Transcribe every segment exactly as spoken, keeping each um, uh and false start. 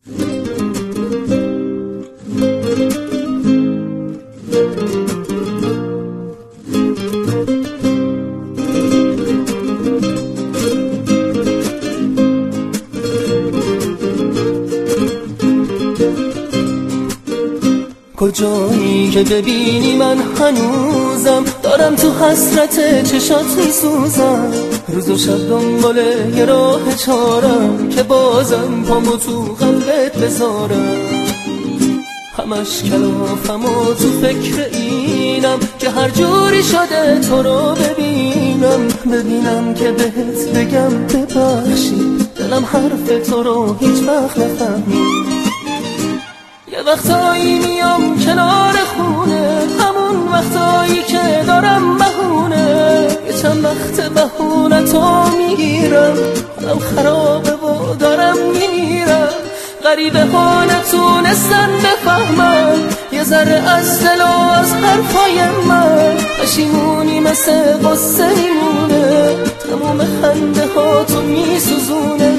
کجایی که ببینی من هنوزم دارم تو حسرت چشات میسوزم، روز و شب دنبال یه راه چارم که بازم پامو تو قلبت بذارم. همش کلافم و تو فکر اینم که هر جوری شده تو رو ببینم، ببینم که بهت بگم ببخشی، دلم حرف تو رو هیچ وقت نفهمید. یه وقتایی میام کنار خونه، همون وقتایی که دارم بهونه، یه چند وقت بهونه تو میگیرم، حالم خرابه و دارم میمیرم. غریبه ها نتونستن بفهمن یه ذره از دل و از حرفای من، پشیمونی مثل قصه میمونه، تموم خنده ها تو میسوزونه.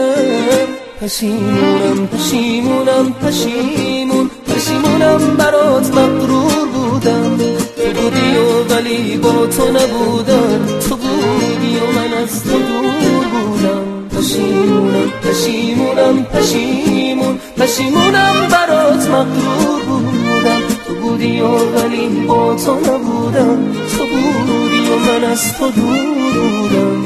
پشیمونم پشیمونم پشیمون پشیمونم برات مغرور بودم، تو بودی و ولی با تو نبودم، تو بودی و من از تو دور بودم. پشیمونم پشیمونم پشیمون پشیمونم برات مغرور بودم، تو بودی و ولی با تو نبودم، تو بودی و من از تو دور بودم.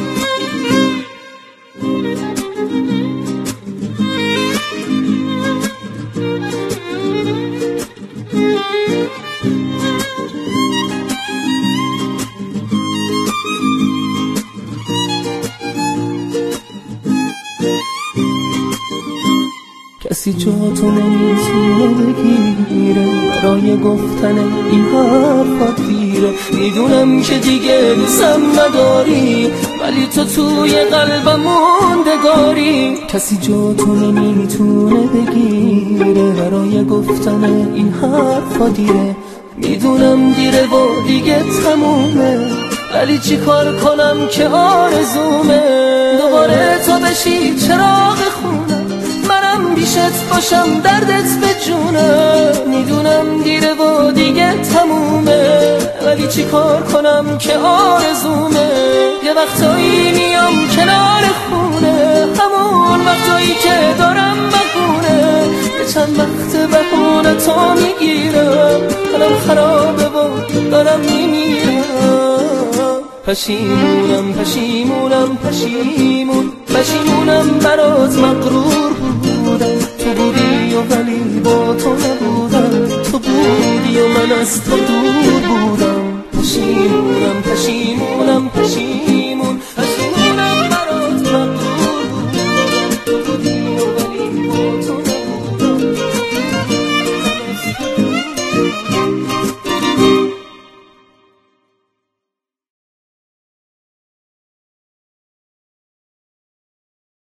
کسی جاتو نمیتونه بگیره، برای گفتن این حرفات دیره. میدونم که دیگه دوستم نداری، ولی تو توی قلبم موندگاری. کسی جاتو نمیتونه بگیره، برای گفتن این حرفات دیره. میدونم دیره و دیگه تمومه، ولی چی کار کنم که آرزومه دوباره تو بشی چراغ خونم، منم بیشت باشم دردت به جونم. میدونم دیره و دیگه تمومه، ولی چی کار کنم که آرزومه. یه وقتایی میام کنار خونه، همون وقتایی که دارم بهونه، یه چند وقت بهونه تو میگیرم، حالم خرابه و دارم میمیرم. پشیمونم پشیمونم پشیمون پشیمونم برات مغرور بودم، تو بودی و ولی با تو نبودم، تو بودی و من از تو دور بودم. پشیمونم پشیمونم پشیمونم